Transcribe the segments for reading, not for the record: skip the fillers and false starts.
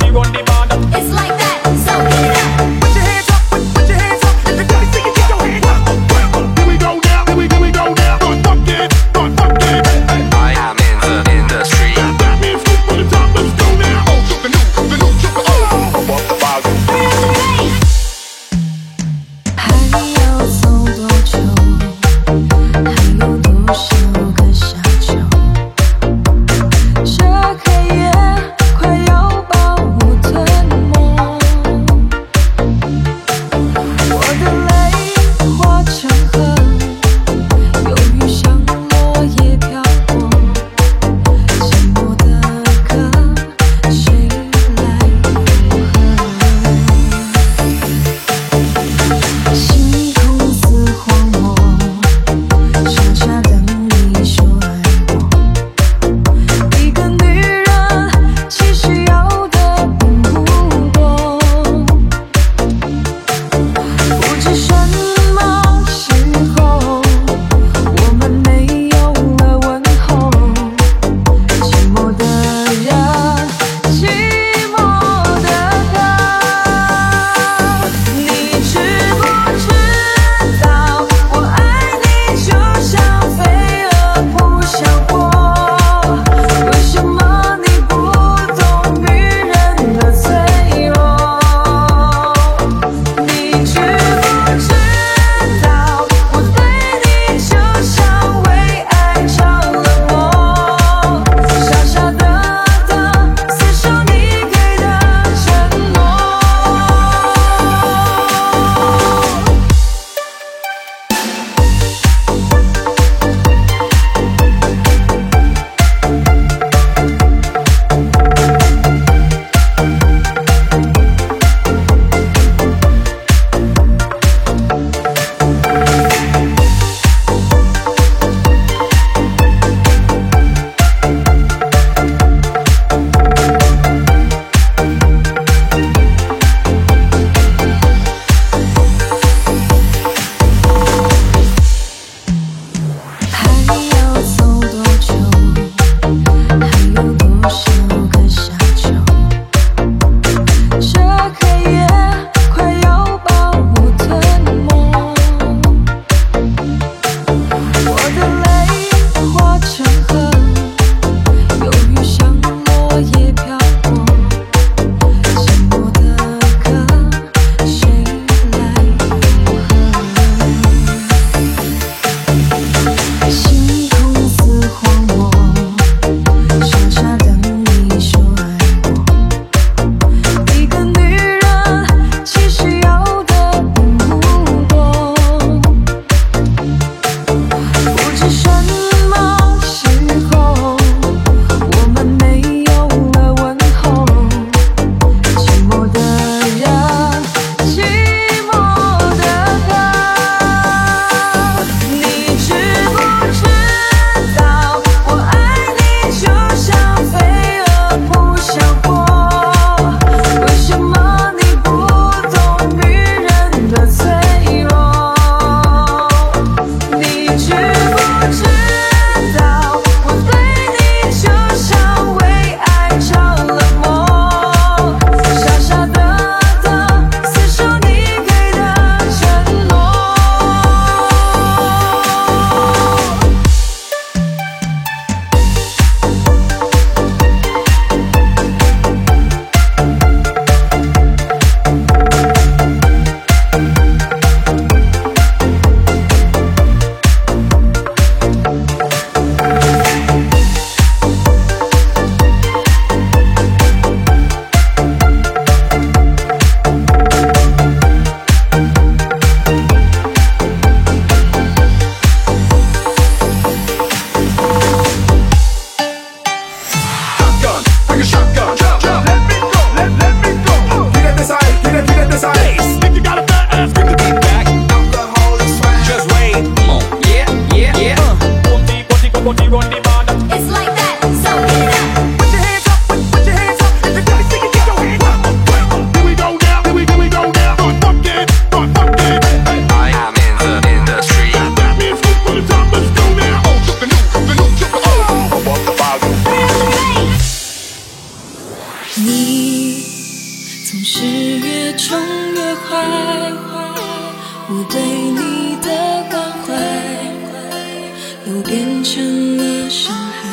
run the border. It's like that, so get it up. Put your hands up, put your hands up. If you got it, sing it, get your hands up. Here we go now, here we go now. Start fucking. I am in the industry. Batman scoop on the top, let's go now. Oh, the new, oh. Above the volume. 还要走多久？还有多少个夏秋？这黑夜快要把我吞没，我的泪化成河，忧郁像落叶飘过，寂寞的歌，谁来附和？星空似荒漠，傻傻等你说爱我。一个女人其实要的并不多，不知什么时候我们没有了问候，寂寞的人，寂寞的歌，你知不知道我爱你就像飞蛾扑向我？为什么你不懂女人的脆弱？你知不知道我对你就像为爱着了魔？傻傻的死守你给的承诺。还要走多久？还有多少个夏秋？这黑夜快要把我吞没，我的泪化成河，忧郁像落叶飘过，寂寞的歌，谁来附和？星空似荒漠，傻傻等你说爱我。一个女人其实要的并不多，不知什么时候我们没有了问候，寂寞的人，寂寞的歌，你知不知道我爱你就像飞蛾扑向我？为什么你不懂女人的脆弱？你知不知道我对你就像为爱着了魔？傻傻的死守你给的承诺。 Shotgun, bring a shotgun. Let me go, let me go. Get at this ice, get at this ice. Think you got a fat ass, bring the beat back. Alcohol is swag. Just wait, come on, yeah. Put run the border. It's like that, so get it up. Put your hands up, put your hands up. If you got it, sing it, get your hands up. Here we go now, here we go now. Start fucking. I am in the industry. Batman scoop on the top, let's go now. Oh, the new, oh. Above the volume. 你总是越宠越坏，我对你的关怀又变成了伤害。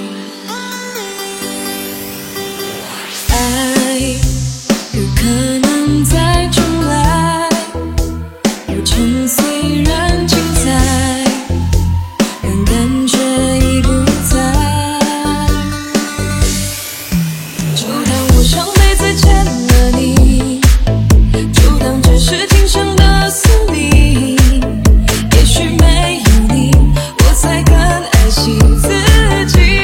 爱有可能再重来，旅程虽然精彩，但感觉已不在。就当我上辈子欠了你，就当这是今生的宿命。也许没有你，我才更爱惜自己。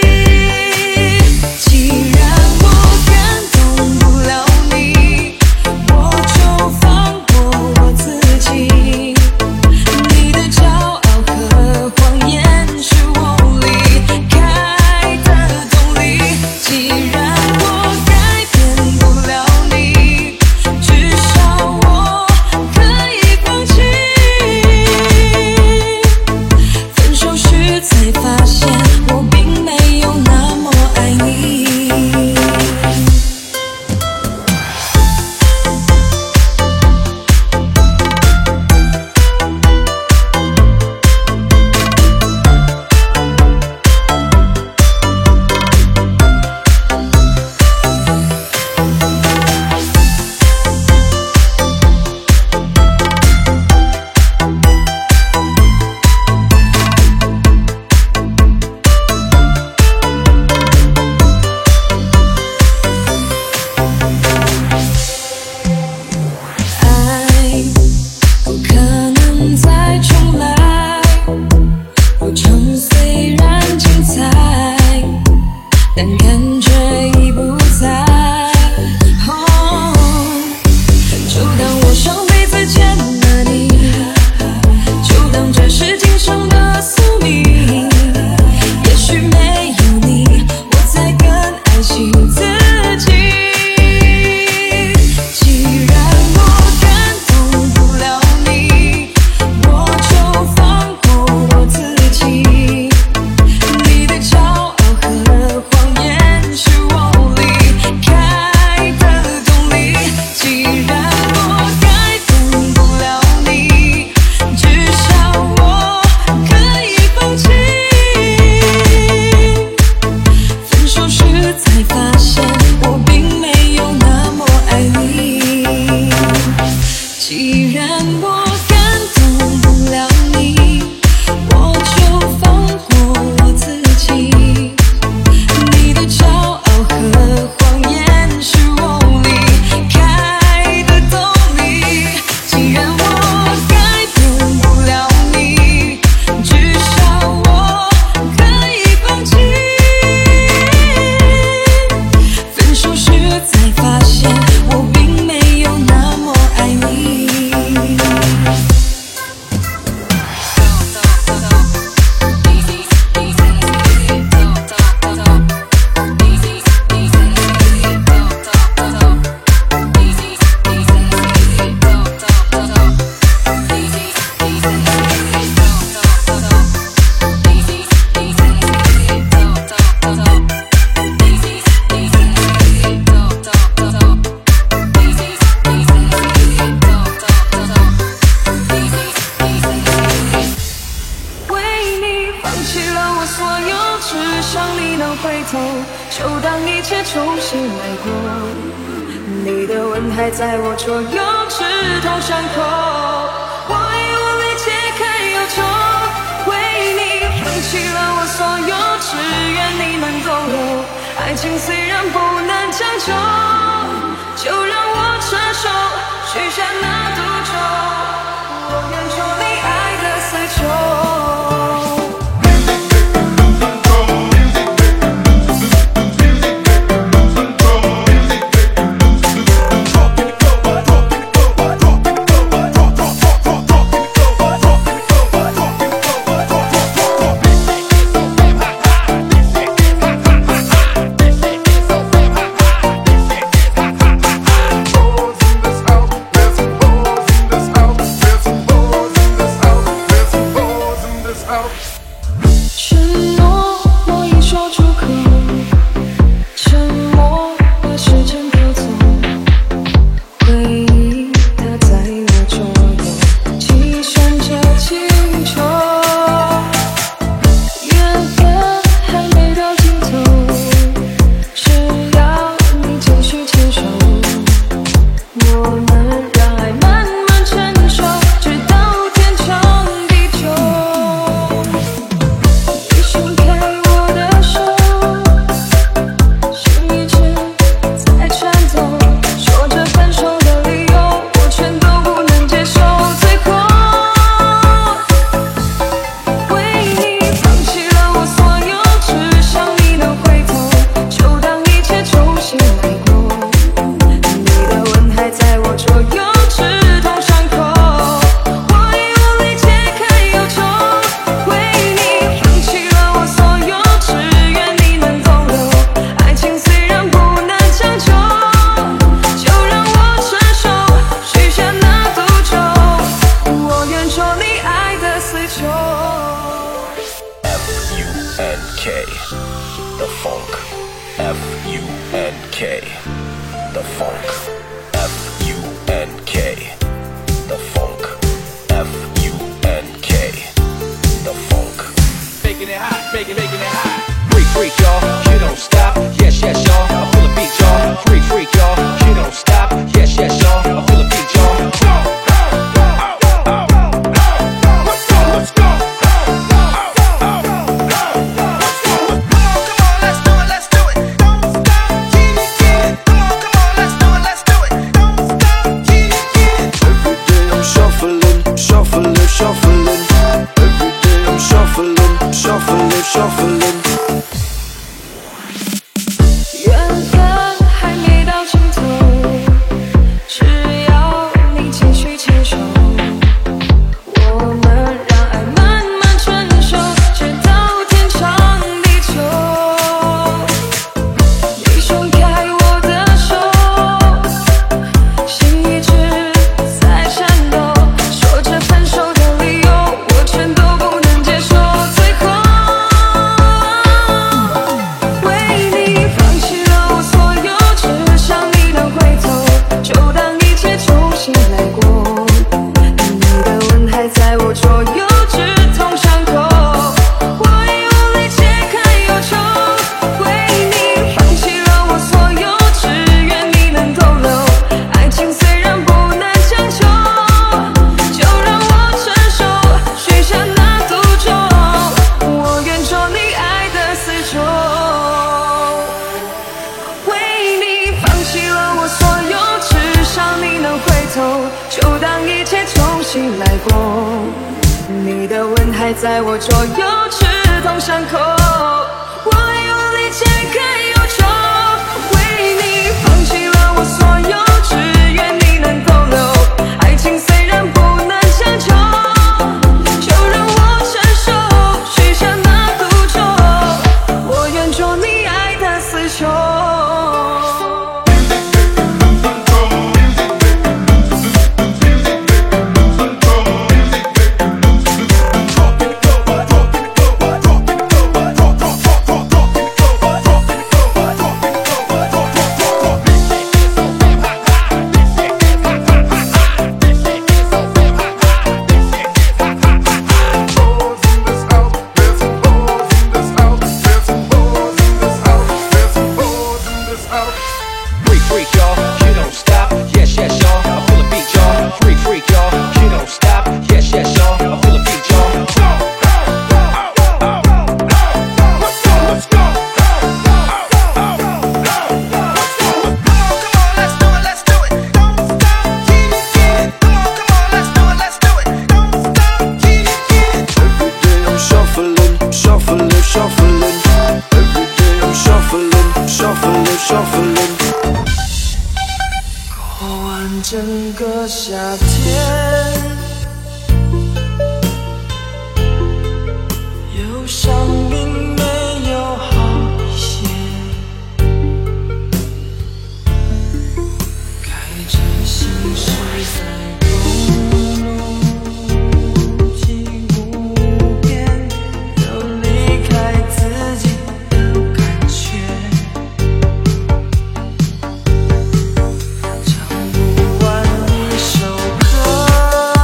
既然我感动不了你，我就放过我自己。你的骄傲和谎言是我离开的动力。既然我改变不了你，至少我可以放弃。分手时才发现，我并没有那么爱你。爱不可能再重来，路程虽然精彩，但感觉已不在。就当我上辈子欠了你，就当这是今生的宿命。也许没有你，我才更爱惜自己。既然我感动不了你，我就放过我自己。你的骄傲和谎言是我离开的动力。既然我改变不了你，至少我可以放弃。分手时才发现，我并没有那么爱你。既然我感动不了你，我就放过我自己。你的骄傲和谎言是我离开的动力。既然我改变不了你，至少我可以放弃。分手时才发现，我并没有那么爱你。为你放弃了我所有，只想你能回头，就当一切重新来过。你的吻还在我左右，刺痛伤口，我已无力解开忧愁。为你放弃了我所有，只愿你能够有。爱情虽然不能长久，就让我承受，许下那赌咒，我愿做你爱的死囚。 the funk, F-U-N-K, the funk, F-U-N-K, the funk. Making it hot, making it hot. Freak, y'all, you don't stop. Yes, y'all, I feel a beat, y'all. Freak, y'all, you don't stop. Yes, y'all, I feel a beat, y'all. Let's go, let's go. Shuffling. Every day I'm shuffling. 缘分还没到尽头，只要你继续牵手，我们让爱慢慢成熟，直到天长地久。你松开我的手，心一直在颤抖，说着分手的理由，我全都不能接受。最后为你放弃了我所有，只想你能回头，就当一切重新来过。你的吻还在我左右，直痛伤口，我已无力解开忧愁。为你放弃了我所有，只愿你能透露。爱情虽然不能强求，就让我承受，许下那赌咒，我愿做你爱的死囚。为你放弃了我所有，只想你能回头，就当一切重新来过。你的吻还在我左右，刺痛伤口，我已无力解开忧愁。为你放弃了我所有，只愿你能透露。爱情虽然不能强求，就让我承受，许下那赌咒，我愿做你爱的死囚。 Freak, y'all, you don't stop. Yes, y'all, I feel a beat, y'all. Freak, y'all, you don't stop. Yes, y'all, I feel a beat, y'all. Let's go, let's go. Every day I'm shuffling. Every day I'm shuffling. 过完整个夏天，忧伤并没有好一些，开着心事在公路际无边，有离开自己的感觉。唱不完一首歌，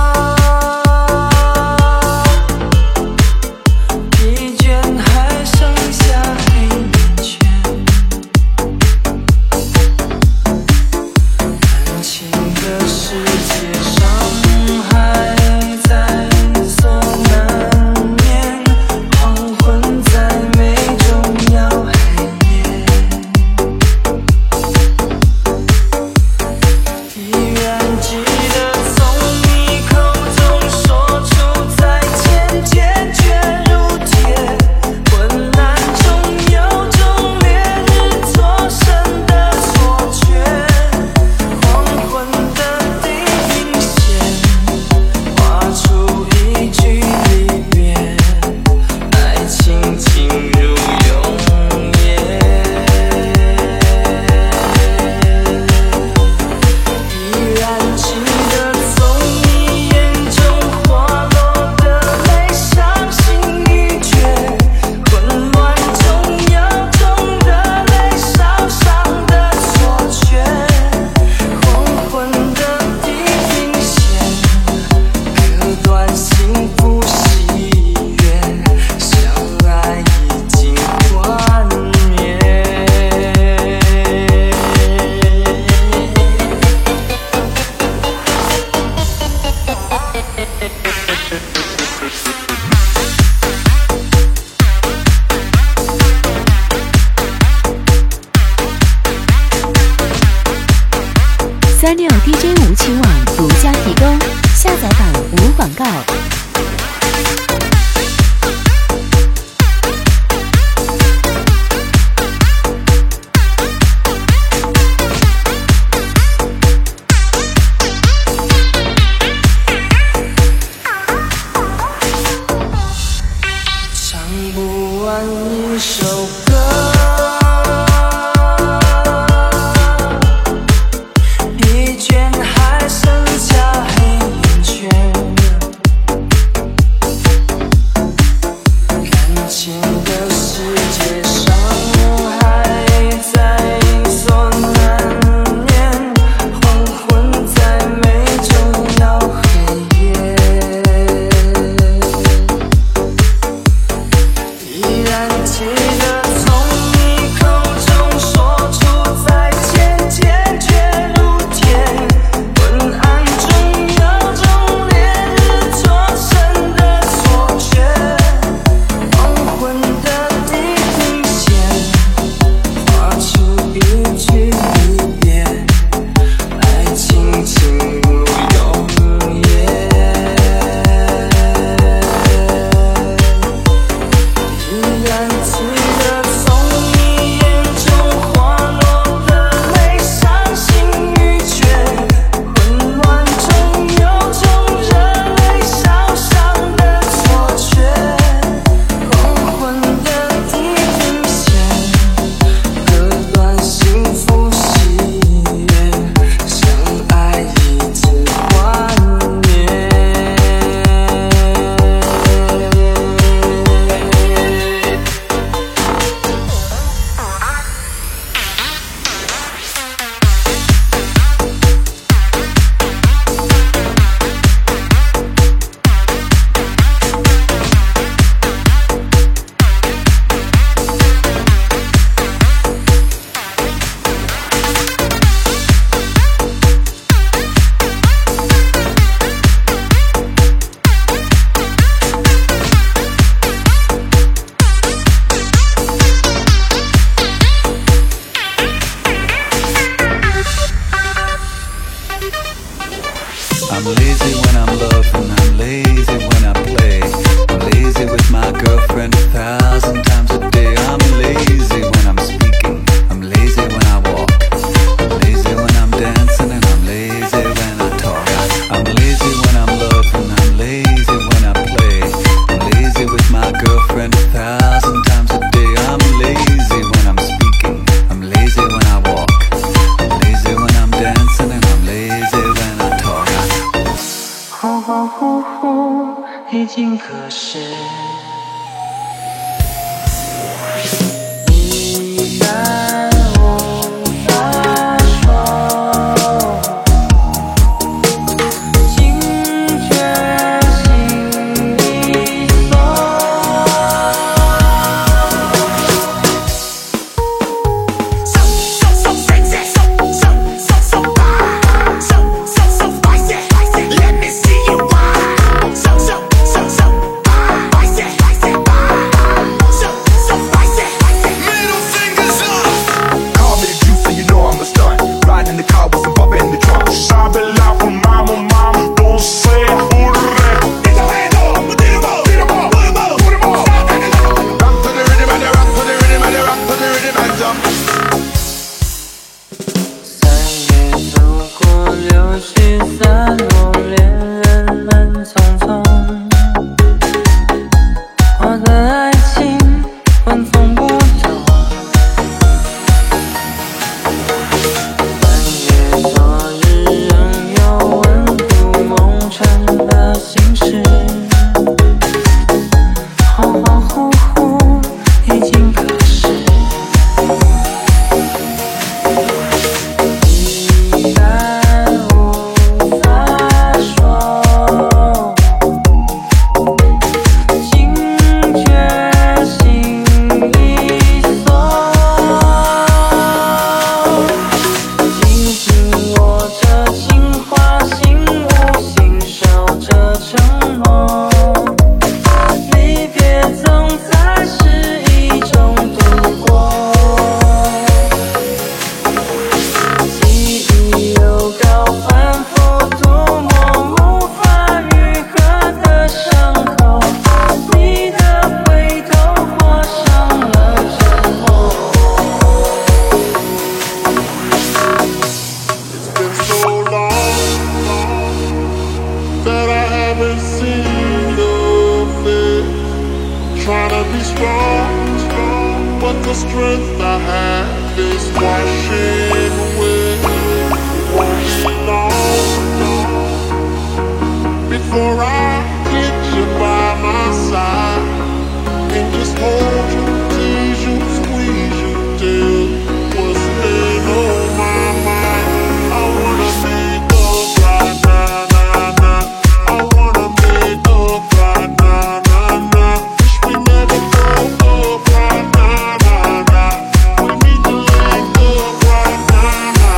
365 DJ 5情网独家提供，下载版无广告。 唱不完一首歌，疲倦还剩下黑眼圈，感情的世界上还在所难免，黄昏在每周要黑夜，依然记得从你口中说出再见，坚决如铁。昏暗中有种烈日灼身的错觉，黄昏的地平线，画出一句离别，爱情进入永夜。依然记得从你眼中滑落的泪，伤心欲绝。混乱中有种热泪烧伤的错觉。黄昏的地平线，割断幸福喜悦，相爱一直幻灭。 I'm lazy when I'm loving, I'm lazy when I play. I'm lazy with my girlfriend 1,000 times a day. I'm lazy when I'm speaking, I'm lazy when I walk. I'm lazy when I'm dancing and I'm lazy when I talk. I'm lazy when I'm loving, I'm lazy when I play. I'm lazy with my girlfriend 1,000 times a day. I'm lazy when I'm speaking, I'm lazy when I walk. I'm lazy when I'm dancing and I'm lazy when I talk. 恍恍惚惚已经可视，依然无法说，惊觉心里锁。 So sexy, so fine, so spicy. Let me see you wine. So spicy, so spicy. Middle fingers up. Call me the juice, so you know I'm a stunt. Riding in the car with some bump in the trunk. Sabe lá pro mama, don't say hurre. Get your hands up, put them up, put them up, put them up. Rock to the rhythm and the rock to the rhythm and the rock to the rhythm and jump. 3月走过，流星洒落，恋人们匆匆。我的爱情纹风不动。3月昨日仍有温度，梦成了心事。恍恍惚惚已经可视。依然无法 to be strong, but the strength I have is washing away. Won't be long before I get you by my side and just hold you, tease you, squeeze you till what's staying on my mind. I wanna make up right now, nah, nah. I wanna make up right now, nah, nah. Wish we never broke up right now, nah, nah. We need to link up right now, nah,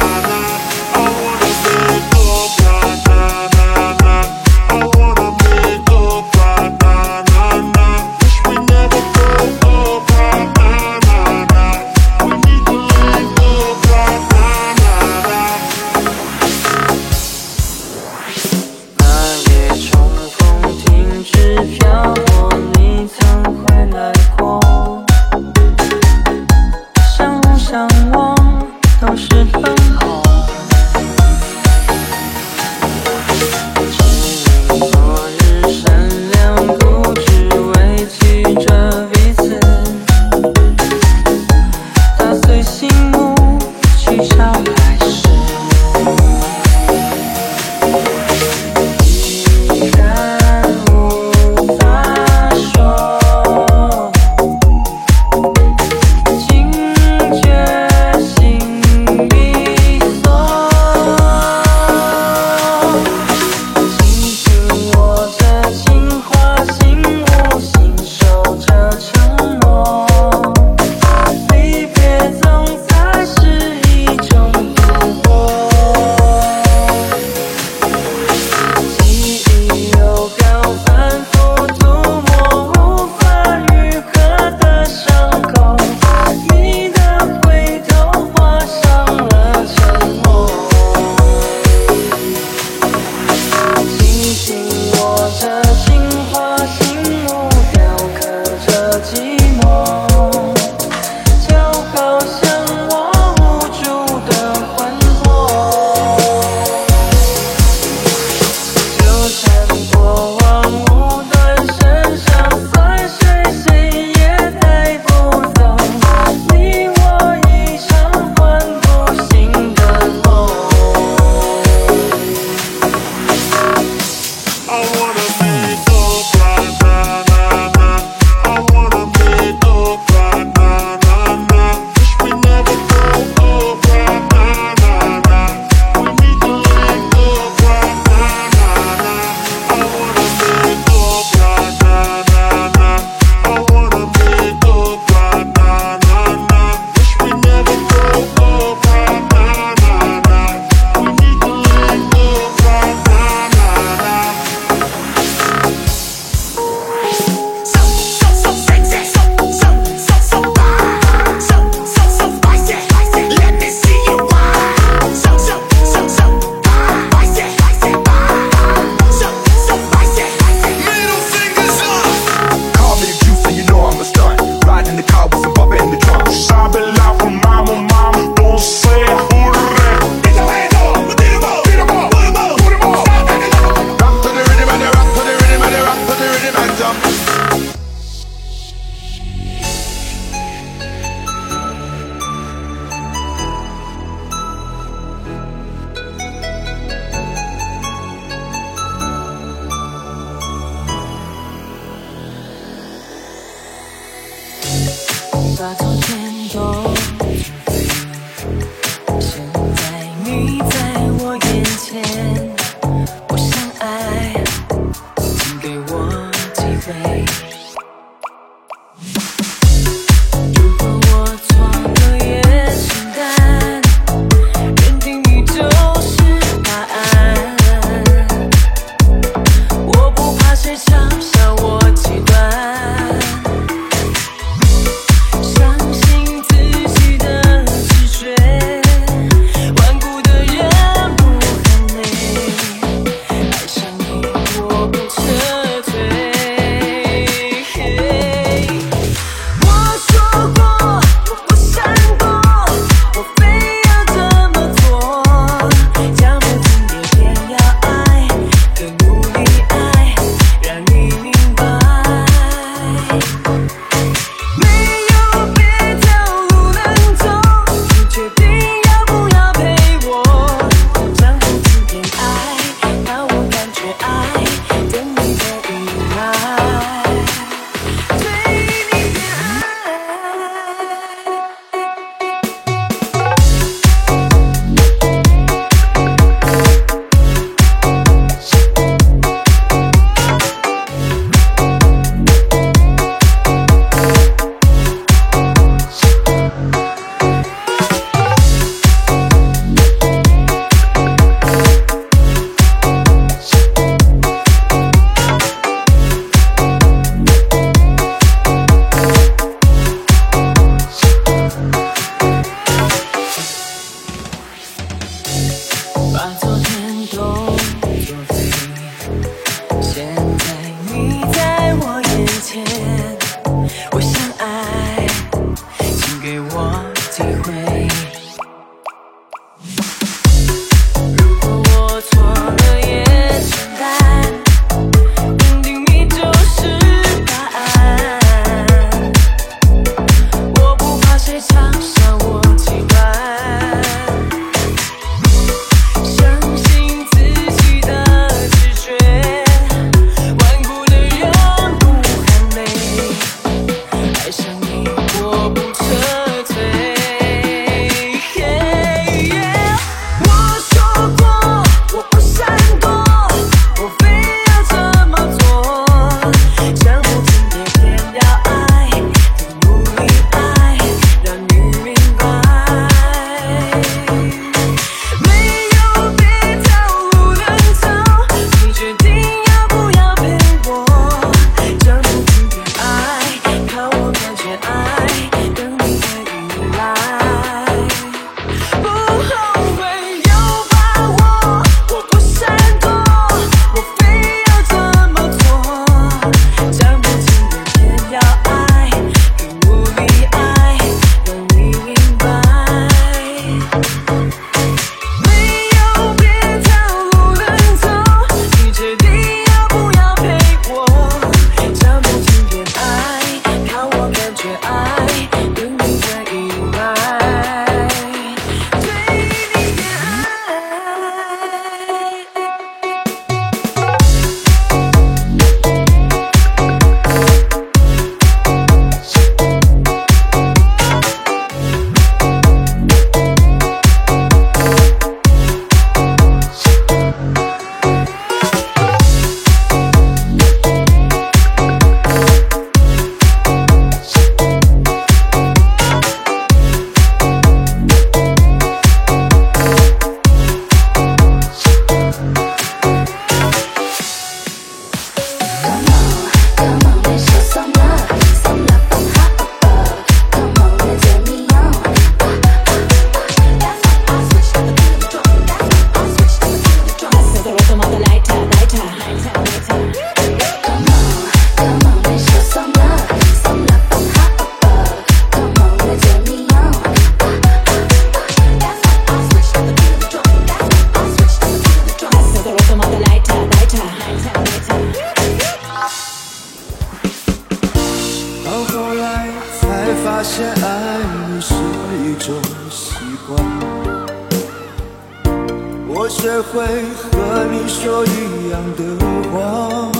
我学会和你说一样的话，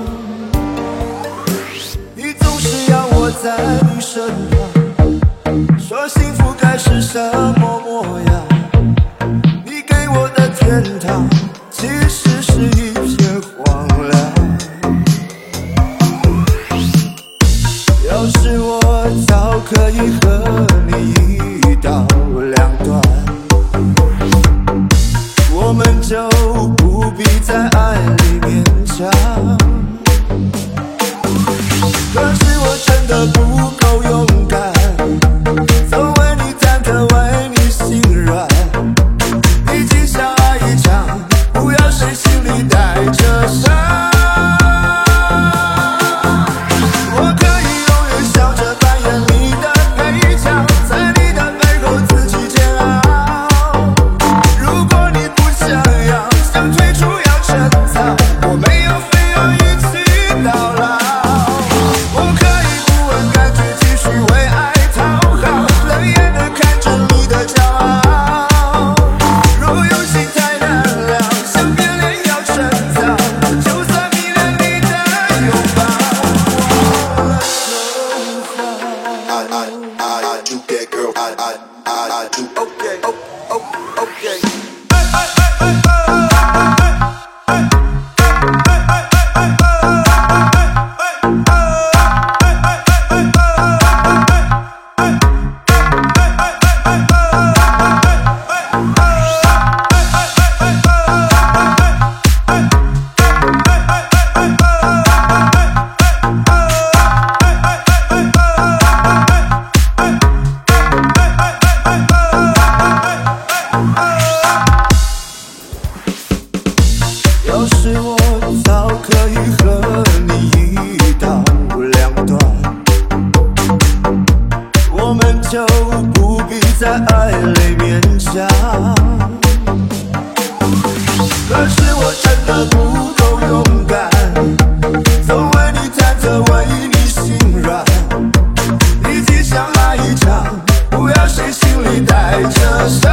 你总是要我在你身旁，说幸福该是什么模样，你给我的天堂其实是一片荒凉。要是我早可以和你一刀两断，我们就不必在爱里勉强。可是我真的不够勇敢，总为你忐忑，为你心软。毕竟相爱一场，不要谁心里带着伤。我可以永远笑着扮演你的配角，在你的背后自己煎熬。如果你不想要，想退出要趁早，我没有非要一起到老。我可以不问感觉，继续为爱讨好，冷眼地看着你的骄傲。若有心太难了，想变脸要趁早，就算迷恋你的拥抱，忘了就好。 I do that, girl. I do. Okay, okay.要是我早可以和你一刀两断，我们就不必在爱里勉强。可是我真的不够勇敢，总为你忐忑，为你心软。毕竟相爱一场，不要谁心里带着伤。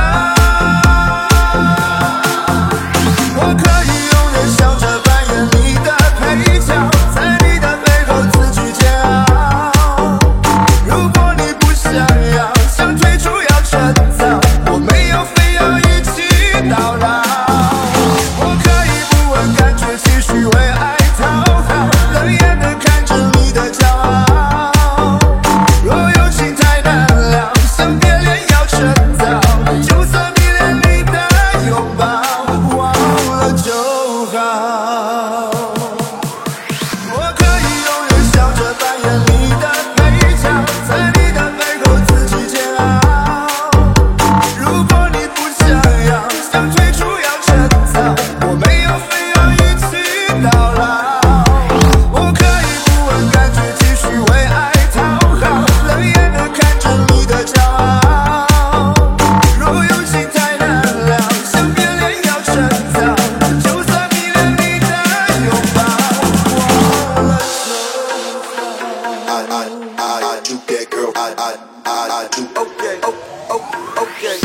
我可以永远笑着扮演你的配角，在你的背后自己煎熬。如果你不想要，想退出要趁早，我没有非要一起到老。我可以不问感觉，继续为爱讨好，冷眼地看着你的骄傲。若有情太难了，想变脸要趁早，就算迷恋你的拥抱，忘了就好。我可以永远笑着扮演你的配角，在你的背后自己煎熬。如果你不想要，想退出要趁早，我没有非要一起到老。我可以不问感觉，继续为爱讨好，冷眼地看着你的骄傲。若有情太难了，想变脸要趁早，就算迷恋你的拥抱，忘了就好。 I do that, girl. I do. Okay, okay.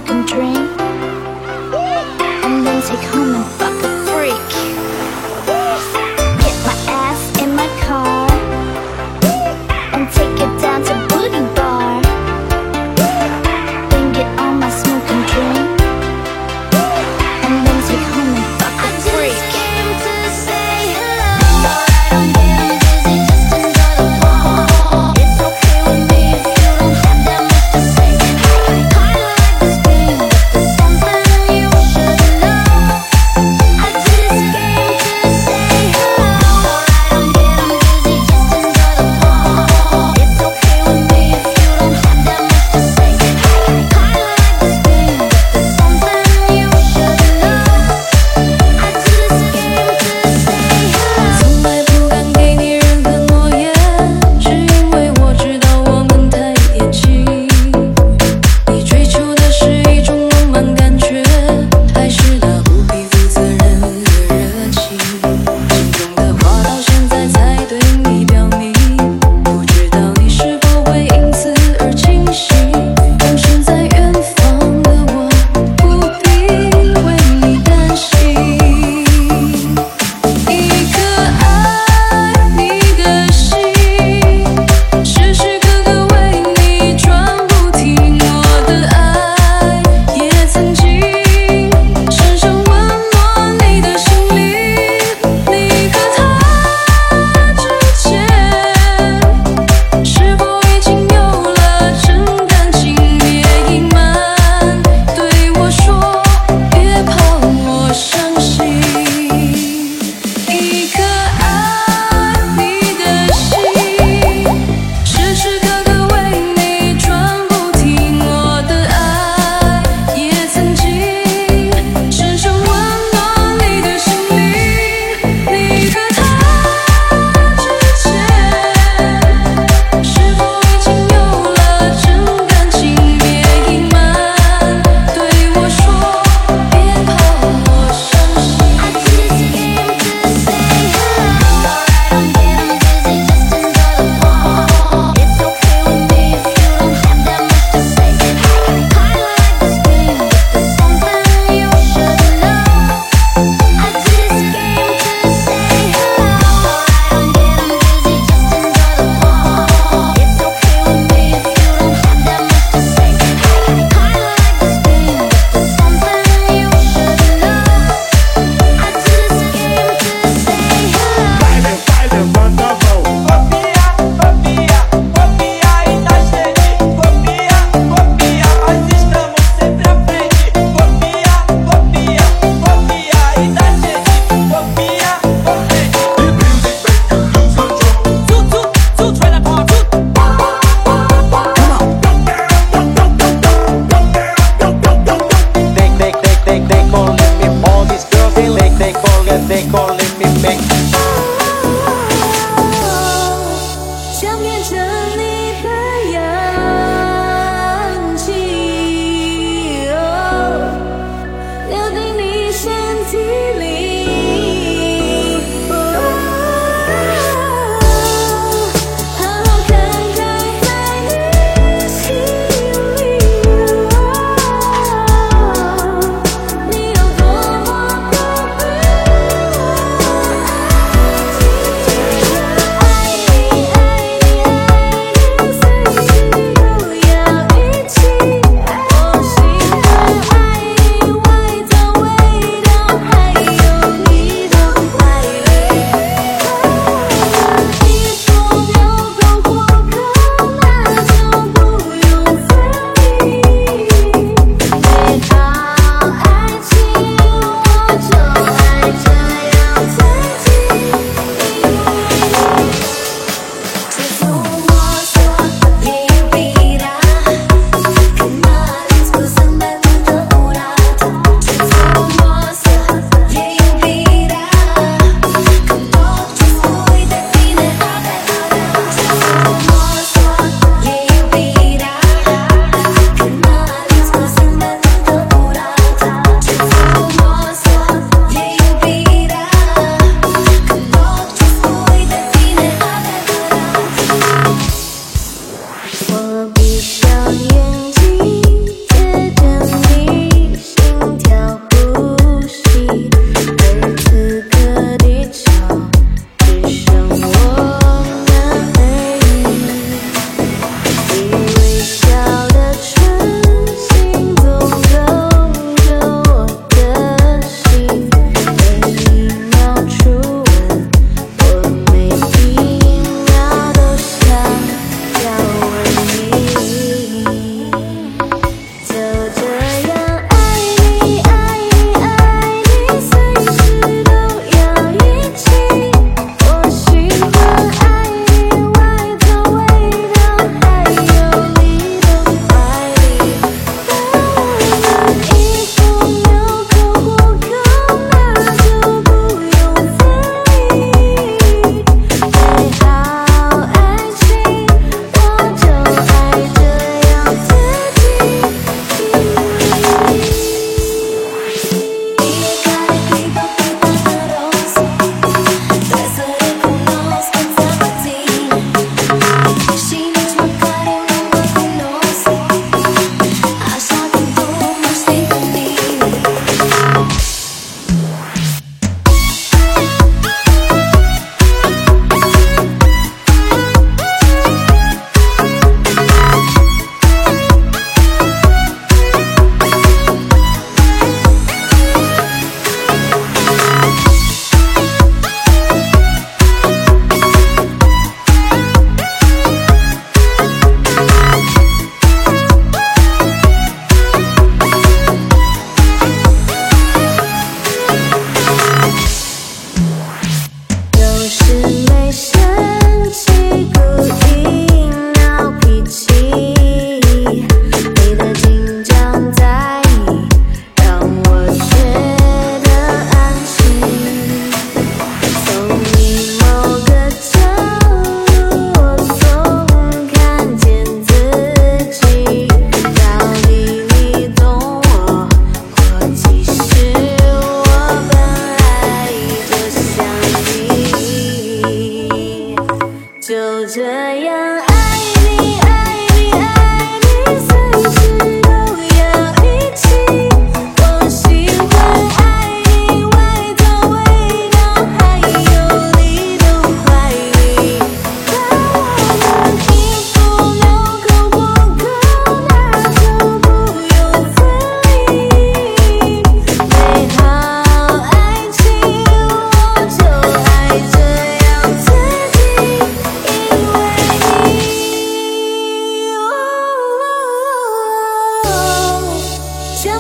smoke and drink, and then take home and fuck a freak. Get my ass in my car and take it down to Booty Bar. Then get on my smoke and drink, and then take home and fuck a freak. I just came to say hello. Alright, I'm getting busy, just enjoy the ball. It's okay with me if you don't have that much to say. I kinda like this game, but there's something you should know.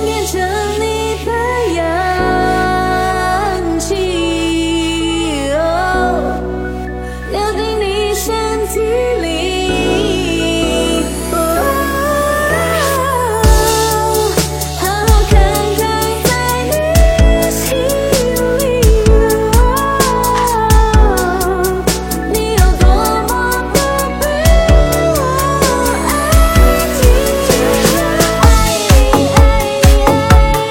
变成你的氧气，流进你身体里。好好看待在你心里，你有多么的被我爱着。爱你爱你爱你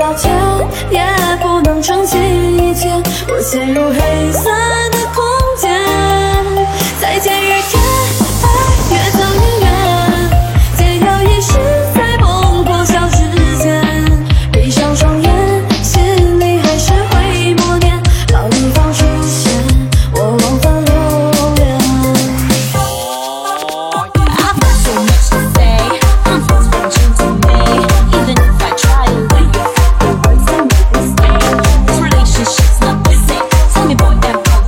抱歉，也不能撑起一切。我陷入黑色的空间，再见越甜，爱越走越远，解药遗失在梦破晓之前。闭上双眼，心里还是会默念，老地方出现，我往返流连。 I've got so much to say, I'm supposed to me. Even if I try to leave, the words don't make me stay. This relationship's not the same. Tell me, boy, am I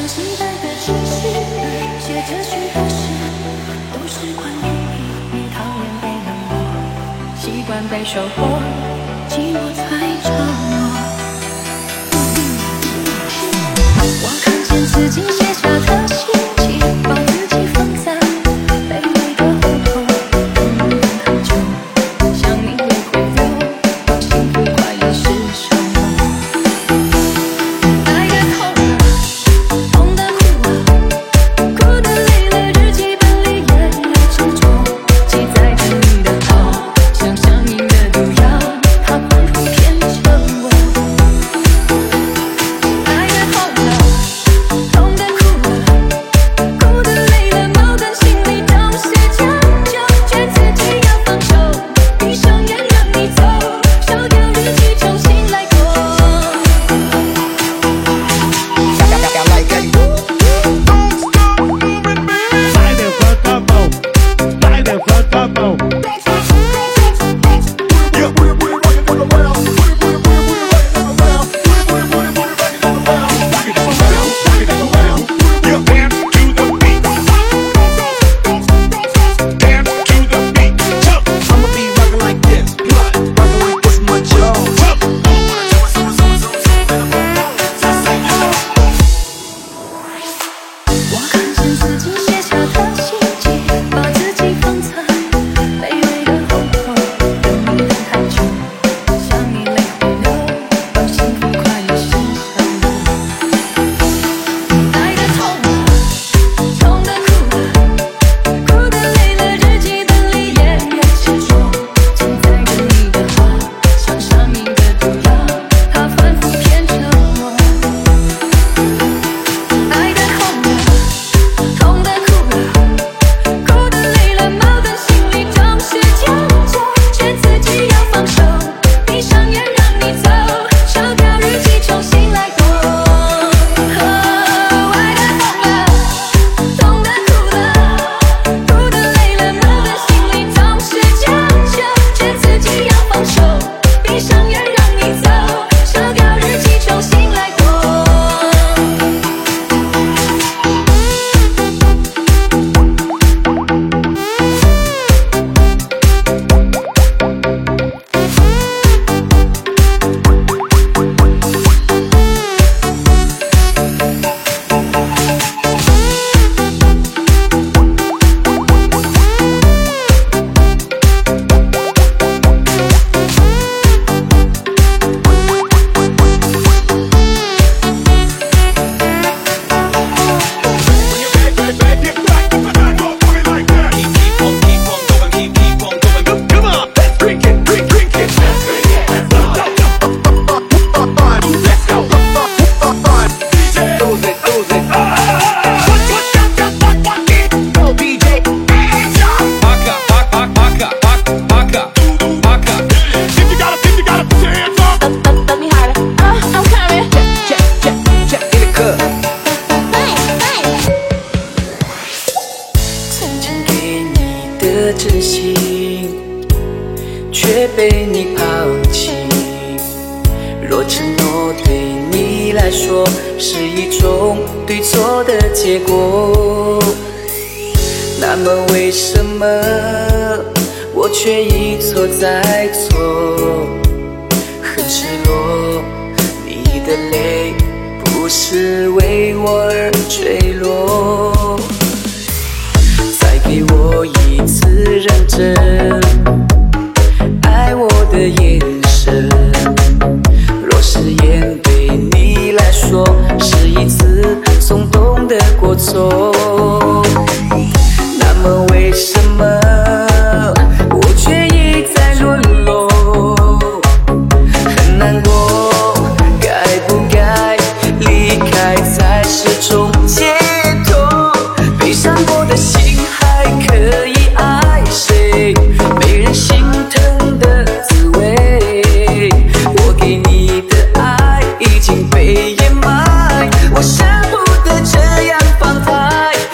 想期待的情绪，写着许多事，都是关于你讨厌被冷落，习惯被收获，寂寞才折磨。我看见自己写下的信息，把自己放在卑微的后头，等你等很久，想你会回流，幸福快乐是什么？爱的痛了，痛的哭了，哭的累了，日记本里也有执着，记载着你的好，像上瘾的毒药，它反复骗着我。爱的痛了，痛的哭了，哭的累了，矛盾心里总是将就，劝自己要放手，闭上眼让你走，烧掉日记重新来过。我看见自己写下的信息，把自己放在卑微的后头，等你等太久，想你泪会流，幸福快乐是什么？爱的痛了，痛的哭了，哭的累了，日记本里也有执着，记载着你的好，像上瘾的毒药，它反复骗着我。爱的痛了，痛的哭了，哭的累了，矛盾心里总是将就，劝自己要放手，闭上眼让你走，烧掉日记重新来过。爱的痛了，痛的哭了，哭的累了，矛盾心里总是将就，劝自己要放手，闭上眼让你走，烧掉日记重新来过。Let me holler, I'm coming. Check in the club。 曾经给你的真心，却被你抛弃。若承诺对你来说是一种对错的结果，那么为什么我却一错再错？很赤裸，你的泪不是为我而坠落。再给我一次认真爱我的眼神，若誓言对你来说是一次松动的过错，那么为什么我却一再沦落？很难过，该不该离开才是种解脱？悲伤过的心还可以爱谁？没人心疼的滋味，我给你的爱已经被掩埋，我舍不得这样放开。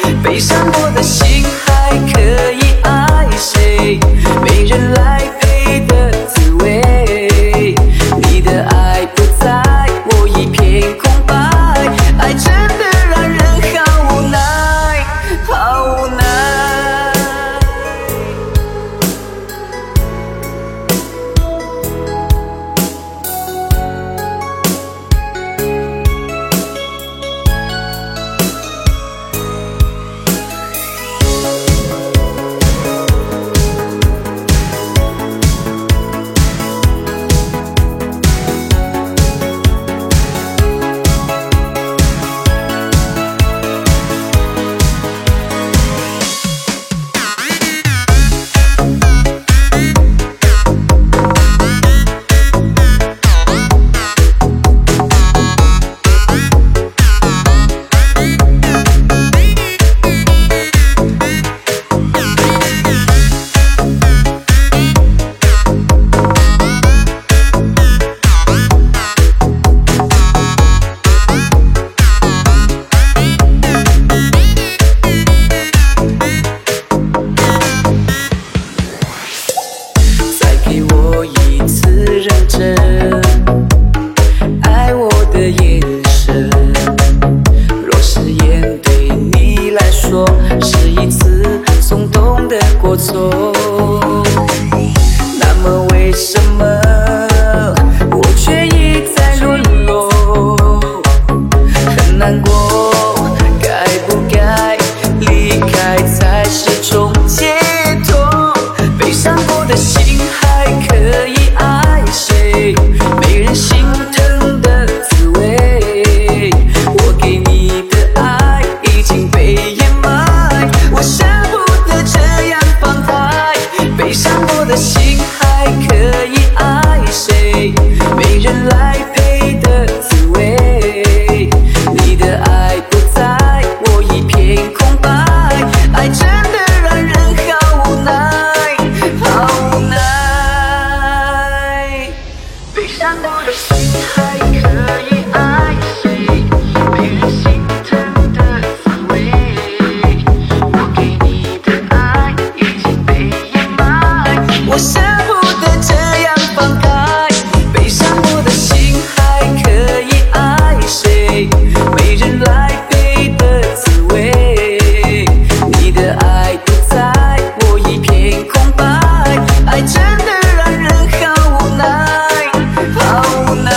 对你来说是一次松动的过错。那么为什么我却一再沦落？很难过，该不该离开才是种解脱？悲伤过的心还可以爱谁？没人心疼的滋味，我给你的爱已经被掩埋，我舍不得这样放开。悲伤过的心还可以爱谁？没人来陪的滋味，你的爱不在，我一片空白，爱真的让人好无奈，好无奈。悲伤过的心还可以爱谁？没人心疼的滋味，我给你的爱已经被掩埋，我舍不得这样放开。悲伤过的心还可以爱谁？没人来陪的滋味，你的爱不在，我一片空白，爱真的让人好无奈，好无奈。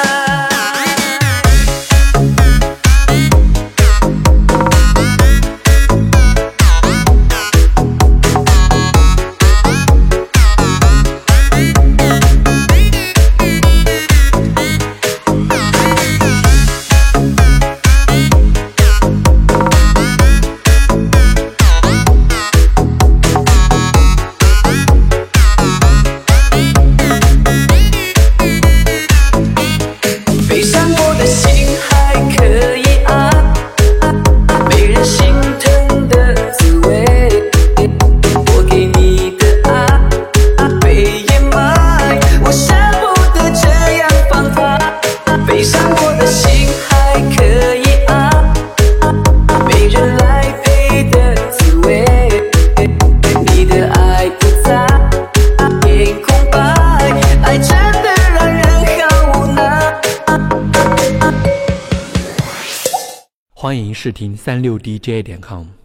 悲伤过的心还可以爱，没人心疼的滋味，我给你的爱被掩埋，我舍不得这样放开。悲伤过的心还可以爱，没人来陪的滋味，你的爱不在，片空白，爱真的让人好无奈。 欢迎试听36DJ.com。